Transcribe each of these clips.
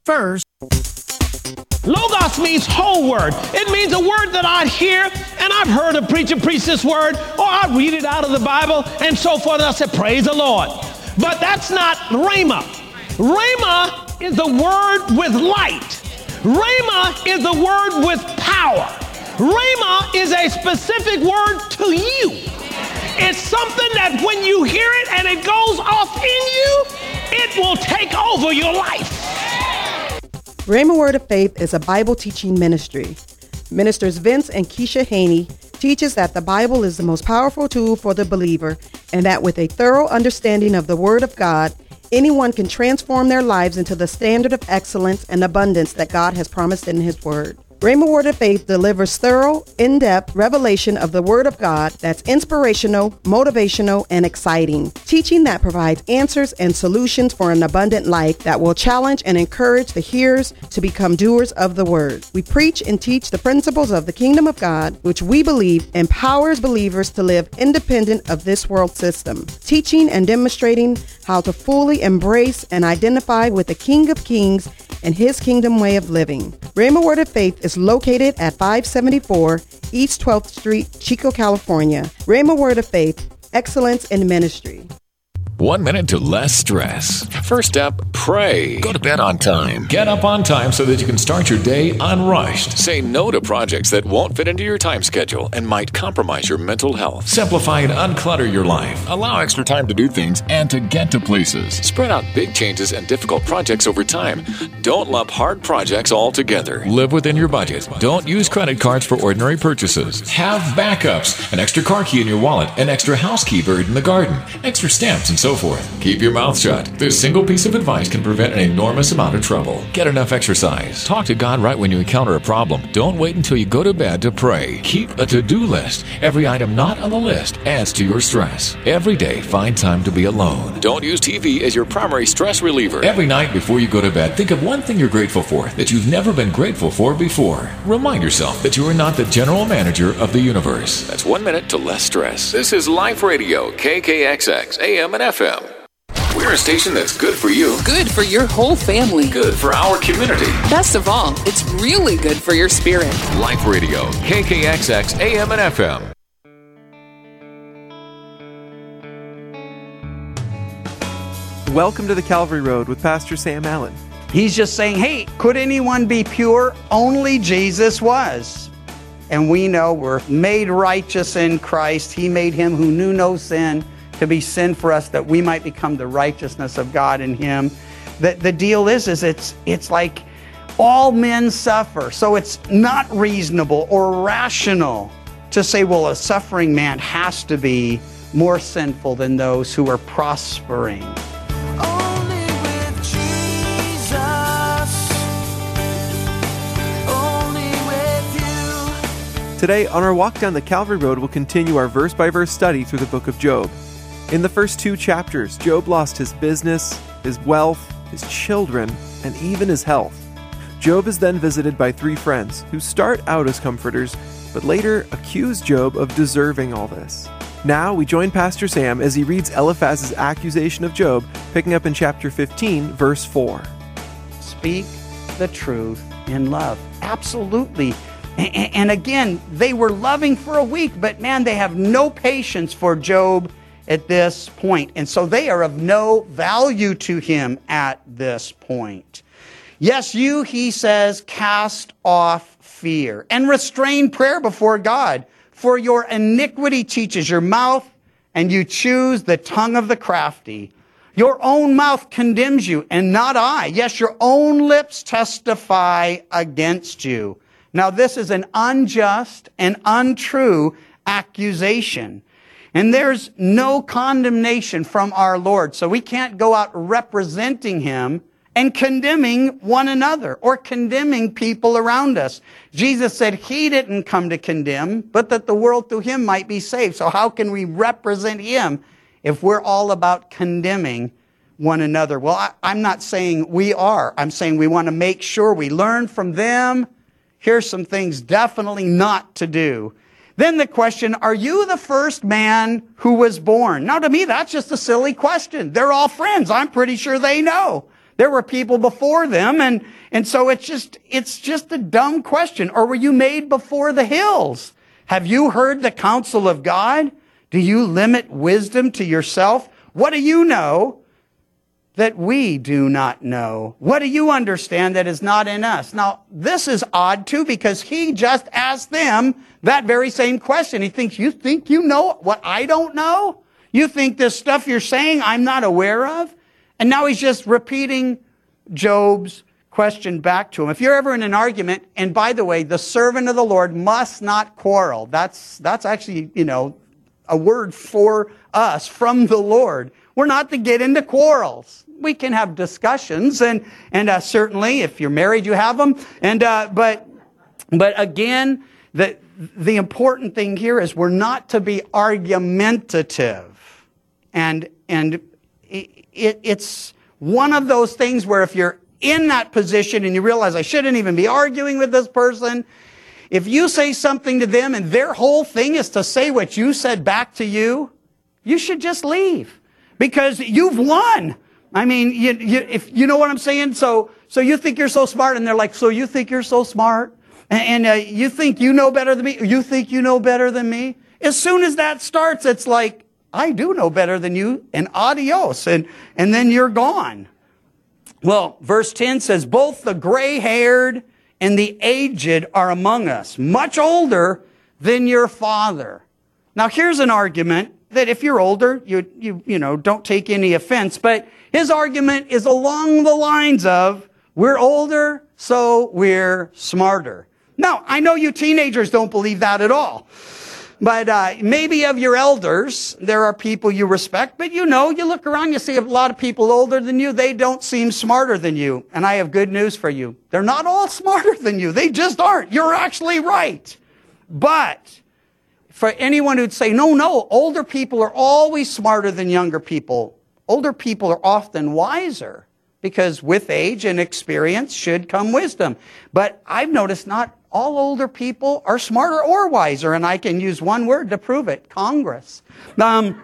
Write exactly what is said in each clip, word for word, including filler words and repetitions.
First, Logos means whole word. It means a word that I hear, and I've heard a preacher preach this word, or I read it out of the Bible, and so forth, and I say, praise the Lord. But that's not Rhema. Rhema is the word with light. Rhema is the word with power. Rhema is a specific word to you. It's something that when you hear it and it goes off in you, it will take over your life. Rhema Word of Faith is a Bible teaching ministry. Ministers Vince and Keisha Haney teaches that the Bible is the most powerful tool for the believer, and that with a thorough understanding of the Word of God, anyone can transform their lives into the standard of excellence and abundance that God has promised in His Word. Rhema Word of Faith delivers thorough, in-depth revelation of the Word of God that's inspirational, motivational, and exciting. Teaching that provides answers and solutions for an abundant life that will challenge and encourage the hearers to become doers of the Word. We preach and teach the principles of the Kingdom of God, which we believe empowers believers to live independent of this world system. Teaching and demonstrating how to fully embrace and identify with the King of Kings and His kingdom way of living. Rhema Word of Faith is located at five seventy-four East twelfth Street, Chico, California. Rhema Word of Faith, excellence in ministry. One minute to less stress. First step, pray. Go to bed on time. Get up on time so that you can start your day unrushed. Say no to projects that won't fit into your time schedule and might compromise your mental health. Simplify and unclutter your life. Allow extra time to do things and to get to places. Spread out big changes and difficult projects over time. Don't lump hard projects all together. Live within your budget. Don't use credit cards for ordinary purchases. Have backups. An extra car key in your wallet. An extra house key buried in the garden. Extra stamps and so forth. Keep your mouth shut. This single piece of advice can prevent an enormous amount of trouble. Get enough exercise. Talk to God right when you encounter a problem. Don't wait until you go to bed to pray. Keep a to-do list. Every item not on the list adds to your stress. Every day, find time to be alone. Don't use T V as your primary stress reliever. Every night before you go to bed, think of one thing you're grateful for that you've never been grateful for before. Remind yourself that you are not the general manager of the universe. That's one minute to less stress. This is Life Radio, K K X X, A M and F M. We're a station that's good for you. Good for your whole family. Good for our community. Best of all, it's really good for your spirit. Life Radio, K K X X, A M and F M. Welcome to the Calvary Road with Pastor Sam Allen. He's just saying, hey, could anyone be pure? Only Jesus was. And we know we're made righteous in Christ. He made Him who knew no sin to be sin for us, that we might become the righteousness of God in Him. The, the deal is, is it's, it's like all men suffer. So it's not reasonable or rational to say, well, a suffering man has to be more sinful than those who are prospering. Only with Jesus, only with you. Today, on our walk down the Calvary Road, we'll continue our verse-by-verse study through the book of Job. In the first two chapters, Job lost his business, his wealth, his children, and even his health. Job is then visited by three friends who start out as comforters, but later accuse Job of deserving all this. Now we join Pastor Sam as he reads Eliphaz's accusation of Job, picking up in chapter fifteen, verse four. Speak the truth in love. Absolutely. And again, they were loving for a week, but man, they have no patience for Job at this point. And so they are of no value to him at this point. Yes, you, he says, cast off fear and restrain prayer before God. For your iniquity teaches your mouth, and you choose the tongue of the crafty. Your own mouth condemns you, and not I. Yes, your own lips testify against you. Now, this is an unjust and untrue accusation. And there's no condemnation from our Lord. So we can't go out representing Him and condemning one another or condemning people around us. Jesus said He didn't come to condemn, but that the world through Him might be saved. So how can we represent Him if we're all about condemning one another? Well, I, I'm not saying we are. I'm saying we want to make sure we learn from them. Here's some things definitely not to do. Then the question, are you the first man who was born? Now, to me, that's just a silly question. They're all friends. I'm pretty sure they know There were people before them, and, and so it's just, it's just a dumb question. Or were you made before the hills? Have you heard the counsel of God? Do you limit wisdom to yourself? What do you know that we do not know? What do you understand that is not in us? Now, this is odd too, because he just asked them that very same question. He thinks, you think you know what I don't know? You think this stuff you're saying I'm not aware of? And now he's just repeating Job's question back to him. If you're ever in an argument, and by the way, the servant of the Lord must not quarrel. That's, that's actually, you know, a word for us from the Lord. We're not to get into quarrels. We can have discussions, and, and uh, certainly if you're married, you have them. And, uh, but, but again, the, the important thing here is we're not to be argumentative. And, and it, it, it's one of those things where if you're in that position and you realize I shouldn't even be arguing with this person, if you say something to them and their whole thing is to say what you said back to you, you should just leave because you've won. I mean, you, you, if you know what I'm saying? So, so you think you're so smart, and they're like, so you think you're so smart? And, and uh, you think you know better than me? You think you know better than me? As soon as that starts, it's like, I do know better than you, and adios, and, and then you're gone. Well, verse ten says, both the gray-haired and the aged are among us, much older than your father. Now, here's an argument that if you're older, you, you, you know, don't take any offense, but his argument is along the lines of, we're older, so we're smarter. Now, I know you teenagers don't believe that at all. But uh, maybe of your elders, there are people you respect. But you know, you look around, you see a lot of people older than you. They don't seem smarter than you. And I have good news for you. They're not all smarter than you. They just aren't. You're actually right. But for anyone who'd say, no, no, older people are always smarter than younger people. Older people are often wiser. Because with age and experience should come wisdom. But I've noticed not all older people are smarter or wiser, and I can use one word to prove it, Congress. Um,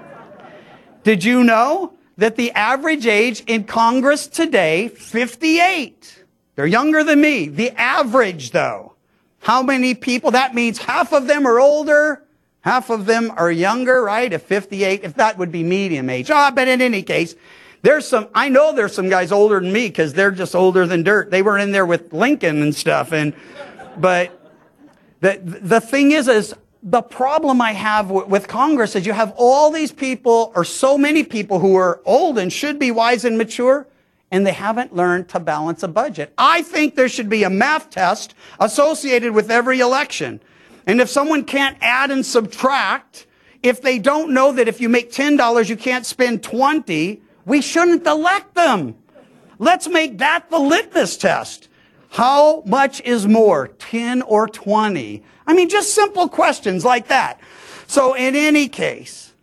did you know that the average age in Congress today, fifty-eight? They're younger than me. The average, though. How many people? That means half of them are older, half of them are younger, right? If fifty-eight, if that would be medium age. Ah, oh, but in any case, there's some, I know there's some guys older than me because they're just older than dirt. They were in there with Lincoln and stuff. And, but the, the thing is, is the problem I have w- with Congress is you have all these people, or so many people who are old and should be wise and mature, and they haven't learned to balance a budget. I think there should be a math test associated with every election. And if someone can't add and subtract, if they don't know that if you make ten dollars, you can't spend twenty dollars, we shouldn't elect them. Let's make that the litmus test. How much is more, ten or twenty? I mean, just simple questions like that. So in any case,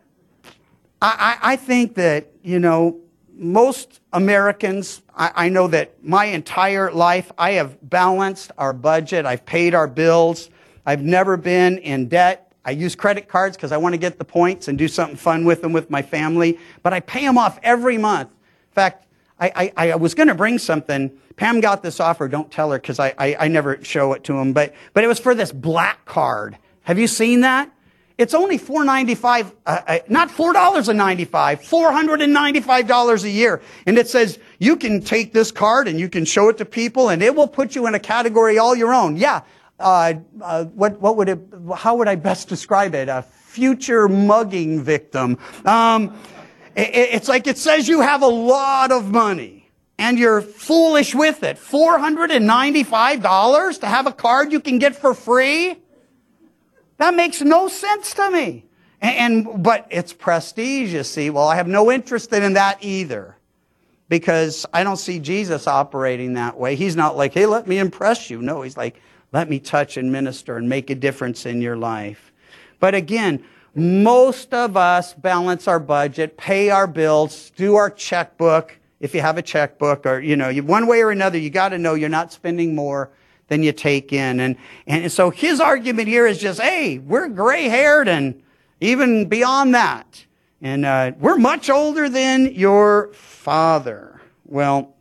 I, I, I think that, you know, most Americans, I, I know that my entire life, I have balanced our budget. I've paid our bills. I've never been in debt. I use credit cards because I want to get the points and do something fun with them with my family. But I pay them off every month. In fact, I, I, I was going to bring something. Pam got this offer. Don't tell her because I, I, I never show it to them. But, but it was for this black card. Have you seen that? It's only four dollars and ninety-five cents, uh, uh, not four dollars and ninety-five cents, four hundred ninety-five dollars a year. And it says you can take this card and you can show it to people and it will put you in a category all your own. Yeah. Uh, uh, what, what would it, how would I best describe it? A future mugging victim. Um, it, it's like it says you have a lot of money and you're foolish with it. four hundred ninety-five dollars to have a card you can get for free? That makes no sense to me. And, and but it's prestige, you see. Well, I have no interest in that either. Because I don't see Jesus operating that way. He's not like, hey, let me impress you. No, he's like, let me touch and minister and make a difference in your life. But again, most of us balance our budget, pay our bills, do our checkbook. If you have a checkbook or, you know, you, one way or another, you got to know you're not spending more than you take in. And, and so his argument here is just, hey, we're gray-haired and even beyond that. And uh, we're much older than your father. Well,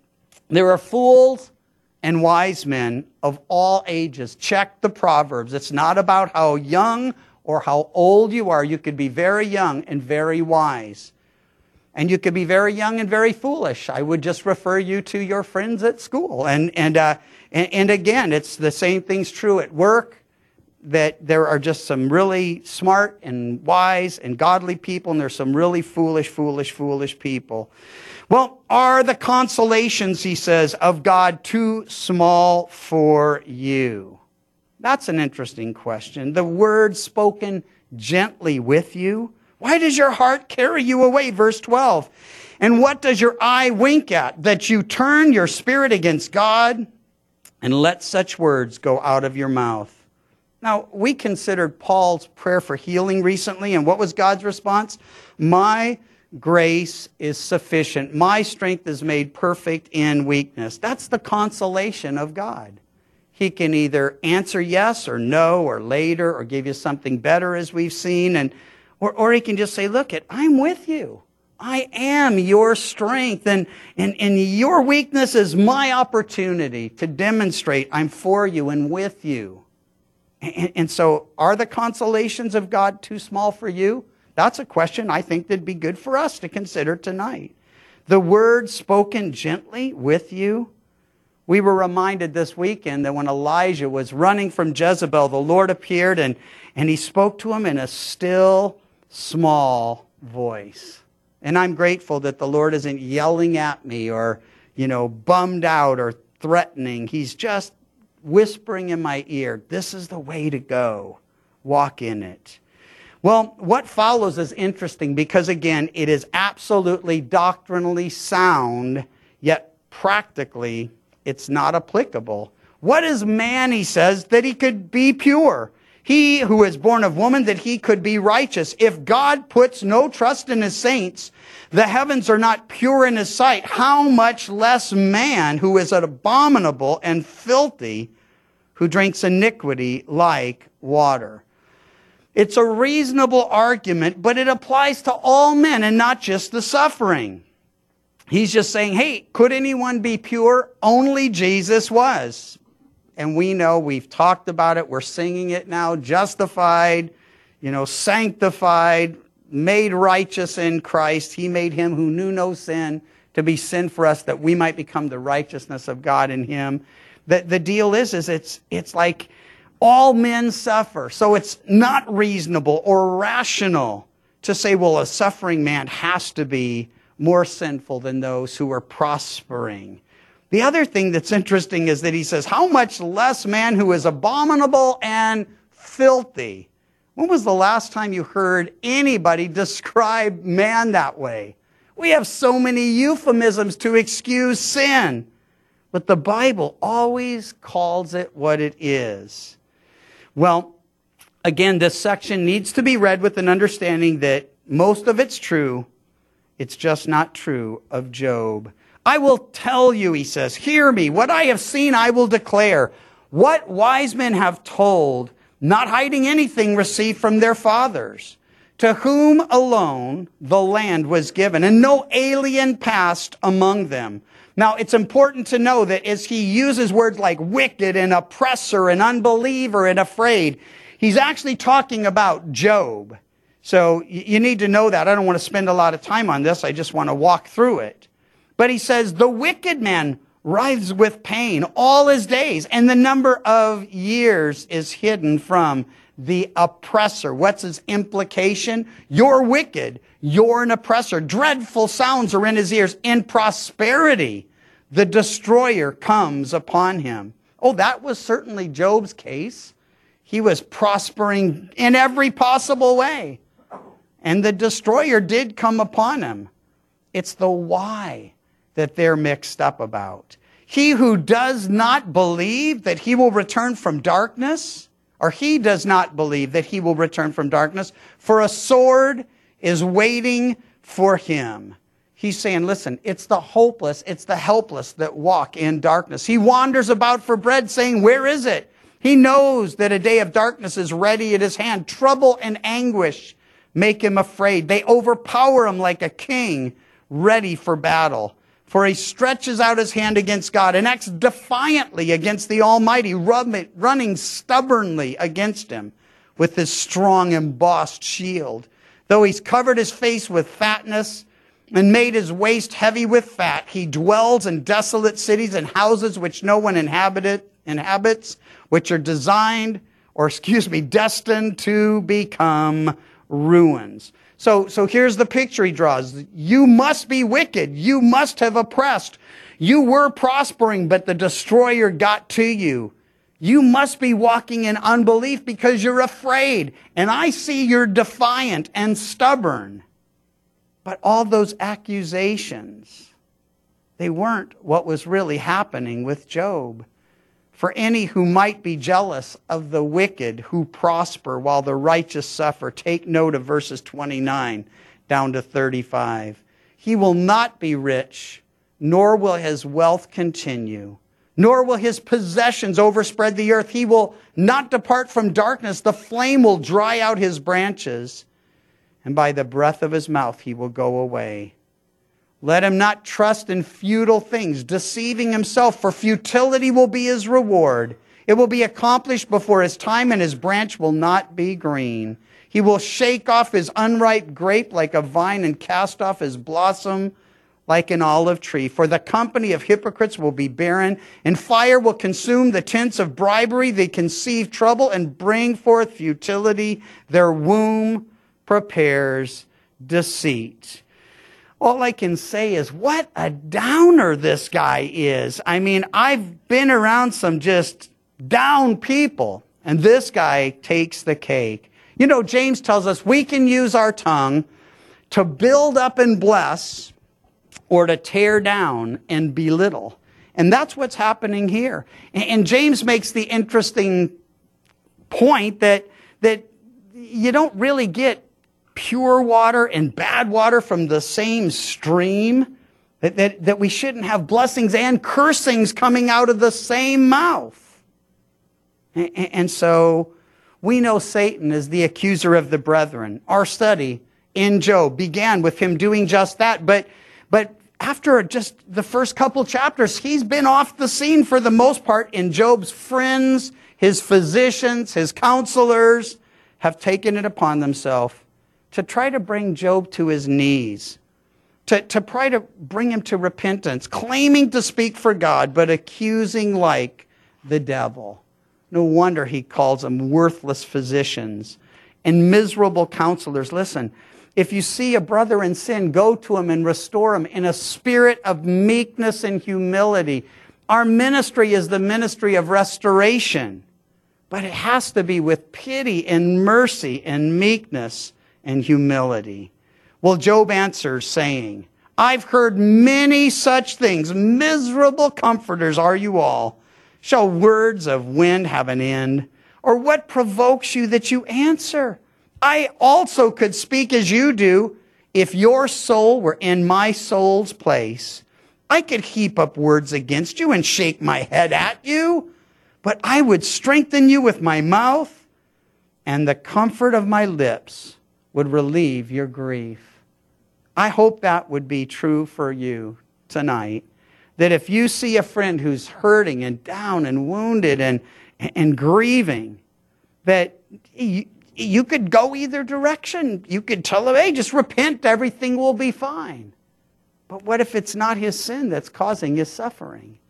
There are fools and wise men of all ages. Check the Proverbs. It's not about how young or how old you are. You could be very young and very wise. And you could be very young and very foolish. I would just refer you to your friends at school. And, and, uh, and, and again, it's the same thing's true at work, that there are just some really smart and wise and godly people, and there's some really foolish, foolish, foolish people. Well, are the consolations, he says, of God too small for you? That's an interesting question. The word spoken gently with you. Why does your heart carry you away? Verse twelve. And what does your eye wink at? That you turn your spirit against God and let such words go out of your mouth. Now, we considered Paul's prayer for healing recently, and what was God's response? My grace is sufficient. My strength is made perfect in weakness. That's the consolation of God. He can either answer yes or no or later or give you something better, as we've seen, and or, or he can just say, look, it, I'm with you. I am your strength, and, and, and your weakness is my opportunity to demonstrate I'm for you and with you. And, and so, are the consolations of God too small for you? That's a question I think that'd be good for us to consider tonight. The word spoken gently with you. We were reminded this weekend that when Elijah was running from Jezebel, the Lord appeared and, and he spoke to him in a still, small voice. And I'm grateful that the Lord isn't yelling at me or, you know, bummed out or threatening. He's just whispering in my ear, this is the way to go. Walk in it. Well, what follows is interesting because, again, it is absolutely doctrinally sound, yet practically it's not applicable. What is man, he says, that he could be pure? He who is born of woman, that he could be righteous. If God puts no trust in his saints, the heavens are not pure in his sight, how much less man who is abominable and filthy, who drinks iniquity like water. It's a reasonable argument, but it applies to all men and not just the suffering. He's just saying, hey, could anyone be pure? Only Jesus was. And we know, we've talked about it, we're singing it now, justified, you know, sanctified, made righteous in Christ. He made him who knew no sin to be sin for us, that we might become the righteousness of God in him. The, the deal is, is it's, it's like all men suffer. So it's not reasonable or rational to say, well, a suffering man has to be more sinful than those who are prospering. The other thing that's interesting is that he says, how much less man who is abominable and filthy. When was the last time you heard anybody describe man that way? We have so many euphemisms to excuse sin, but the Bible always calls it what it is. Well, again, this section needs to be read with an understanding that most of it's true. It's just not true of Job. I will tell you, he says, hear me. What I have seen, I will declare. What wise men have told, not hiding anything received from their fathers, to whom alone the land was given, and no alien passed among them. Now, it's important to know that as he uses words like wicked and oppressor and unbeliever and afraid, he's actually talking about Job. So you need to know that. I don't want to spend a lot of time on this. I just want to walk through it. But he says, the wicked man writhes with pain all his days, and the number of years is hidden from the oppressor. What's his implication? You're wicked. You're an oppressor. Dreadful sounds are in his ears. In prosperity, the destroyer comes upon him. Oh, that was certainly Job's case. He was prospering in every possible way. And the destroyer did come upon him. It's the why that they're mixed up about. He who does not believe that he will return from darkness, or he does not believe that he will return from darkness, for a sword is waiting for him. He's saying, listen, it's the hopeless, it's the helpless that walk in darkness. He wanders about for bread, saying, where is it? He knows that a day of darkness is ready at his hand. Trouble and anguish make him afraid. They overpower him like a king ready for battle. For he stretches out his hand against God and acts defiantly against the Almighty, running stubbornly against him with his strong embossed shield. Though he's covered his face with fatness and made his waist heavy with fat, he dwells in desolate cities and houses which no one inhabited, inhabits, which are designed, or excuse me, destined to become ruins. So, so here's the picture he draws. You must be wicked. You must have oppressed. You were prospering, but the destroyer got to you. You must be walking in unbelief because you're afraid. And I see you're defiant and stubborn. But all those accusations, they weren't what was really happening with Job. For any who might be jealous of the wicked who prosper while the righteous suffer, take note of verses twenty-nine down to thirty-five. He will not be rich, nor will his wealth continue, nor will his possessions overspread the earth. He will not depart from darkness. The flame will dry out his branches, and by the breath of his mouth he will go away. Let him not trust in futile things, deceiving himself, for futility will be his reward. It will be accomplished before his time, and his branch will not be green. He will shake off his unripe grape like a vine and cast off his blossom like an olive tree. For the company of hypocrites will be barren, and fire will consume the tents of bribery. They conceive trouble and bring forth futility. Their womb prepares deceit. All I can say is, what a downer this guy is. I mean, I've been around some just down people, and this guy takes the cake. You know, James tells us we can use our tongue to build up and bless, or to tear down and belittle. And that's what's happening here. And James makes the interesting point that, that you don't really get pure water and bad water from the same stream, that, that, that we shouldn't have blessings and cursings coming out of the same mouth. And, and so we know Satan is the accuser of the brethren. Our study in Job began with him doing just that, but, but after just the first couple chapters, he's been off the scene for the most part, and Job's friends, his physicians, his counselors have taken it upon themselves to try to bring Job to his knees, to, to try to bring him to repentance, claiming to speak for God, but accusing like the devil. No wonder he calls them worthless physicians and miserable counselors. Listen, if you see a brother in sin, go to him and restore him in a spirit of meekness and humility. Our ministry is the ministry of restoration, but it has to be with pity and mercy and meekness and humility. Well, Job answers saying, I've heard many such things. Miserable comforters are you all. Shall words of wind have an end? Or what provokes you that you answer? I also could speak as you do. If your soul were in my soul's place, I could heap up words against you and shake my head at you. But I would strengthen you with my mouth, and the comfort of my lips would relieve your grief. I hope that would be true for you tonight. That if you see a friend who's hurting and down and wounded and, and grieving, that you, you could go either direction. You could tell them, hey, just repent, everything will be fine. But what if it's not his sin that's causing his suffering?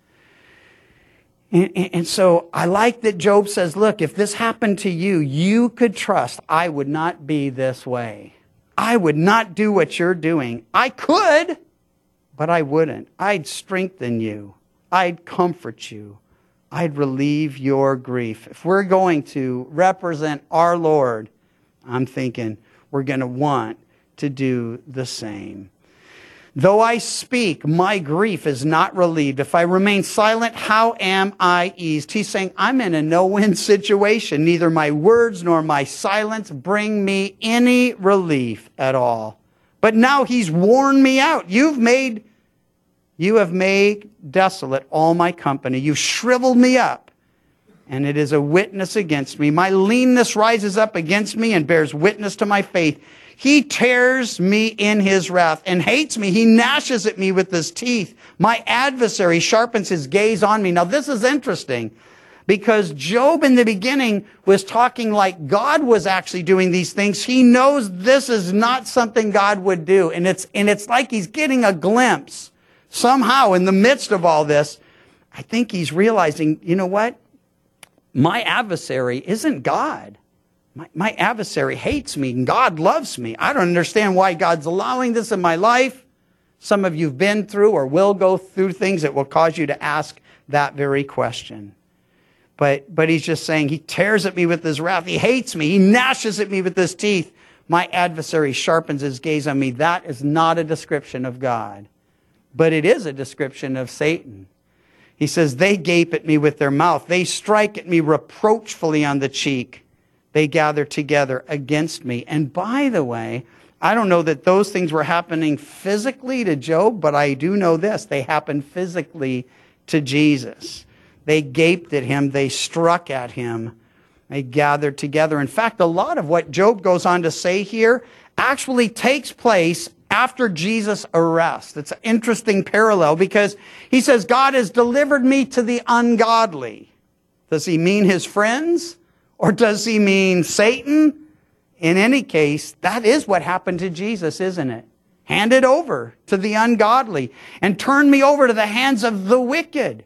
And, and, and so I like that Job says, look, if this happened to you, you could trust I would not be this way. I would not do what you're doing. I could, but I wouldn't. I'd strengthen you. I'd comfort you. I'd relieve your grief. If we're going to represent our Lord, I'm thinking we're going to want to do the same. Though I speak, my grief is not relieved. If I remain silent, how am I eased? He's saying, I'm in a no-win situation. Neither my words nor my silence bring me any relief at all. But now he's worn me out. You've made, you have made desolate all my company. You've shriveled me up. and it is a witness against me. My leanness rises up against me and bears witness to my faith. He tears me in his wrath and hates me. He gnashes at me with his teeth. My adversary sharpens his gaze on me. Now, this is interesting because Job in the beginning was talking like God was actually doing these things. He knows this is not something God would do. And it's, and it's like he's getting a glimpse somehow in the midst of all this. I think he's realizing, you know what? My adversary isn't God. My, my adversary hates me and God loves me. I don't understand why God's allowing this in my life. Some of you have been through or will go through things that will cause you to ask that very question. But, but he's just saying he tears at me with his wrath. He hates me. He gnashes at me with his teeth. My adversary sharpens his gaze on me. That is not a description of God, but it is a description of Satan. He says, they gape at me with their mouth. They strike at me reproachfully on the cheek. They gather together against me. And by the way, I don't know that those things were happening physically to Job, but I do know this. They happened physically to Jesus. They gaped at him. They struck at him. They gathered together. In fact, a lot of what Job goes on to say here actually takes place after Jesus' arrest. It's an interesting parallel because he says, God has delivered me to the ungodly. Does he mean his friends? Or does he mean Satan? In any case, that is what happened to Jesus, isn't it? Handed over to the ungodly and turned me over to the hands of the wicked.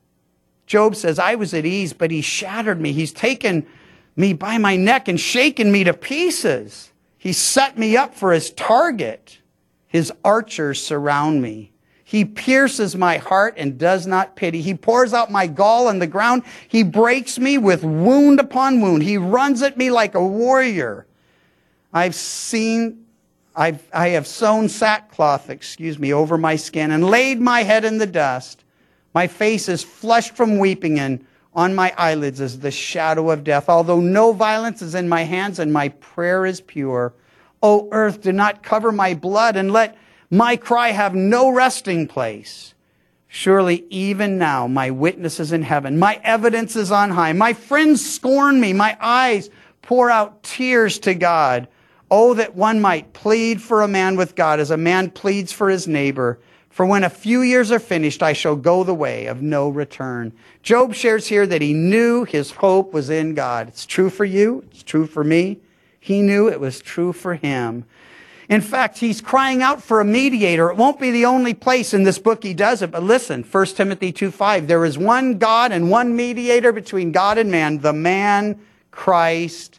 Job says, I was at ease, but he shattered me. He's taken me by my neck and shaken me to pieces. He set me up for his target. His archers surround me. He pierces my heart and does not pity. He pours out my gall on the ground. He breaks me with wound upon wound. He runs at me like a warrior. I've seen, I've, I have sewn sackcloth, excuse me, over my skin and laid my head in the dust. My face is flushed from weeping, and on my eyelids is the shadow of death. Although no violence is in my hands and my prayer is pure. O earth, do not cover my blood, and let my cry have no resting place. Surely even now my witness is in heaven. My evidence is on high. My friends scorn me. My eyes pour out tears to God. Oh, that one might plead for a man with God as a man pleads for his neighbor. For when a few years are finished, I shall go the way of no return. Job shares here that he knew his hope was in God. It's true for you. It's true for me. He knew it was true for him. In fact, he's crying out for a mediator. It won't be the only place in this book he does it. But listen, First Timothy two five, there is one God and one mediator between God and man, the man Christ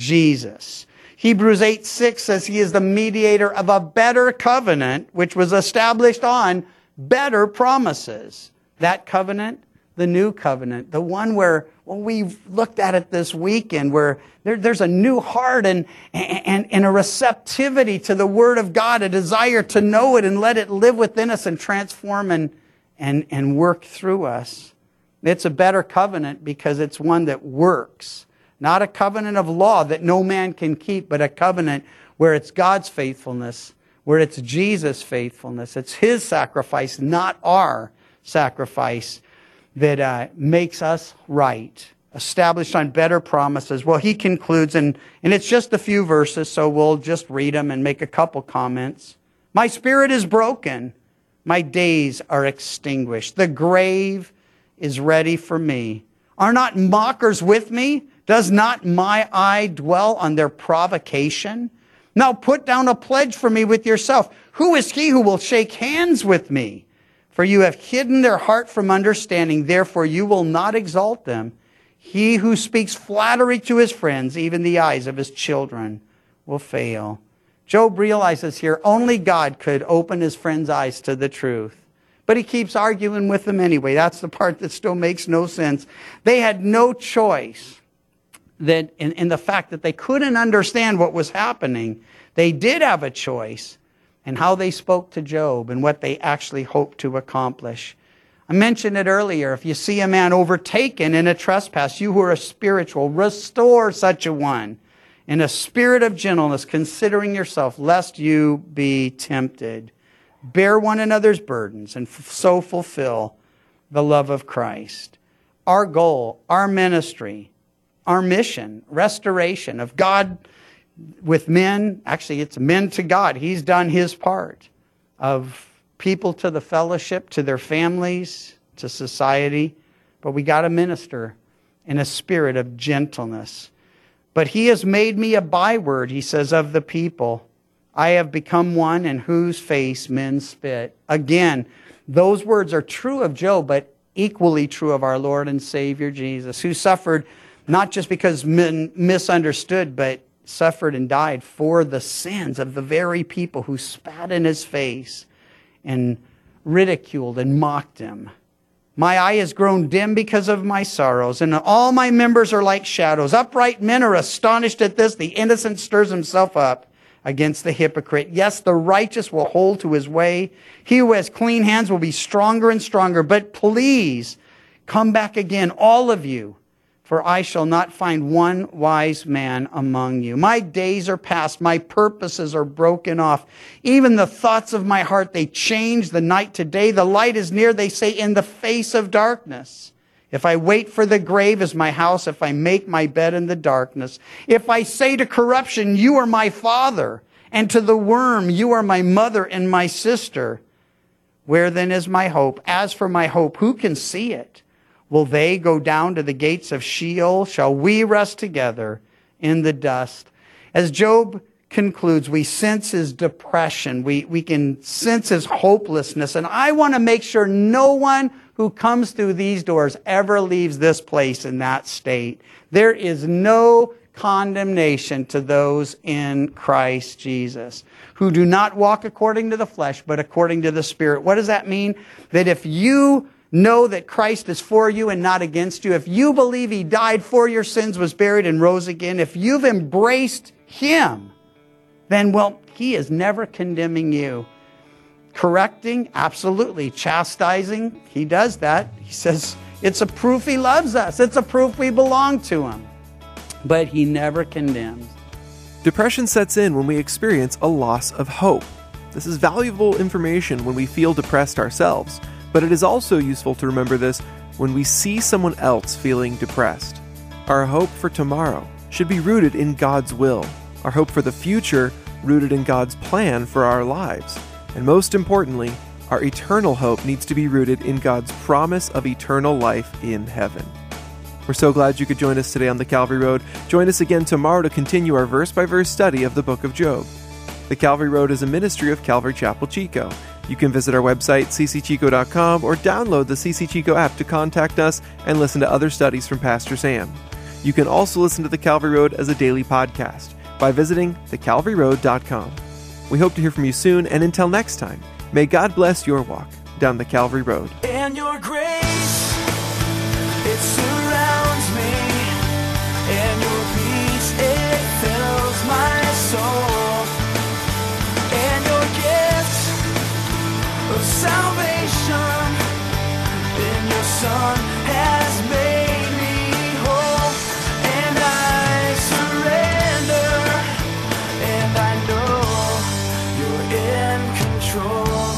Jesus. Hebrews eight six says he is the mediator of a better covenant, which was established on better promises. That covenant, the new covenant, the one where, well, we've looked at it this weekend, where there, there's a new heart and, and, and a receptivity to the Word of God, a desire to know it and let it live within us and transform and, and, and work through us. It's a better covenant because it's one that works. Not a covenant of law that no man can keep, but a covenant where it's God's faithfulness, where it's Jesus' faithfulness. It's His sacrifice, not our sacrifice, that uh, makes us right, established on better promises. Well, he concludes, and, and it's just a few verses, so we'll just read them and make a couple comments. My spirit is broken. My days are extinguished. The grave is ready for me. Are not mockers with me? Does not my eye dwell on their provocation? Now put down a pledge for me with yourself. Who is he who will shake hands with me? For you have hidden their heart from understanding, therefore you will not exalt them. He who speaks flattery to his friends, even the eyes of his children, will fail. Job realizes here only God could open his friends' eyes to the truth. But he keeps arguing with them anyway. That's the part that still makes no sense. They had no choice. That in, in the fact that they couldn't understand what was happening, they did have a choice in how they spoke to Job and what they actually hoped to accomplish. I mentioned it earlier. If you see a man overtaken in a trespass, you who are spiritual, restore such a one in a spirit of gentleness, considering yourself, lest you be tempted. Bear one another's burdens and f- so fulfill the love of Christ. our goal, our ministry, our mission, restoration of God with men. Actually, it's men to God. He's done his part. Of people to the fellowship, to their families, to society. But we got to minister in a spirit of gentleness. But he has made me a byword, he says, of the people. I have become one in whose face men spit. Again, those words are true of Job, but equally true of our Lord and Savior Jesus, who suffered not just because men misunderstood, but suffered and died for the sins of the very people who spat in his face and ridiculed and mocked him. My eye has grown dim because of my sorrows, and all my members are like shadows. Upright men are astonished at this. The innocent stirs himself up against the hypocrite. Yes, the righteous will hold to his way. He who has clean hands will be stronger and stronger. But please, come back again, all of you, for I shall not find one wise man among you. My days are past. My purposes are broken off. Even the thoughts of my heart, they change the night to day. The light is near, they say, in the face of darkness. If I wait for the grave as my house, if I make my bed in the darkness, if I say to corruption, you are my father, and to the worm, you are my mother and my sister, where then is my hope? As for my hope, who can see it? Will they go down to the gates of Sheol? Shall we rest together in the dust? As Job concludes, we sense his depression. We, we can sense his hopelessness. And I want to make sure no one who comes through these doors ever leaves this place in that state. There is no condemnation to those in Christ Jesus, who do not walk according to the flesh, but according to the Spirit. What does that mean? That if you know that Christ is for you and not against you, if you believe he died for your sins, was buried, and rose again, if you've embraced him, then, well, he is never condemning you. Correcting? Absolutely. Chastising? He does that. He says it's a proof he loves us. It's a proof we belong to him. But he never condemns. Depression sets in when we experience a loss of hope. This is valuable information when we feel depressed ourselves. But it is also useful to remember this when we see someone else feeling depressed. Our hope for tomorrow should be rooted in God's will. Our hope for the future rooted in God's plan for our lives. And most importantly, our eternal hope needs to be rooted in God's promise of eternal life in heaven. We're so glad you could join us today on the Calvary Road. Join us again tomorrow to continue our verse-by-verse study of the book of Job. The Calvary Road is a ministry of Calvary Chapel Chico. You can visit our website, c c chico dot com, or download the C C Chico app to contact us and listen to other studies from Pastor Sam. You can also listen to the Calvary Road as a daily podcast by visiting the calvary road dot com. We hope to hear from you soon, and until next time, may God bless your walk down the Calvary Road. And your grace, it surrounds me, and your peace, it fills my soul, and your gift of salvation in your Son has made me whole, and I surrender, and I know you're in control.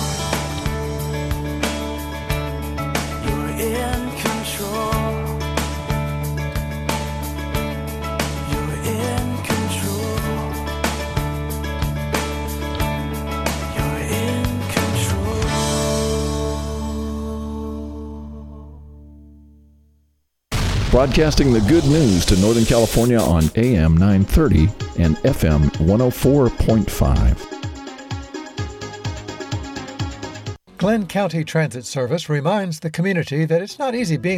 You're in control. You're in control. You're in control. Broadcasting the good news to Northern California on A M nine thirty and F M one oh four point five. Glenn County Transit Service reminds the community that it's not easy being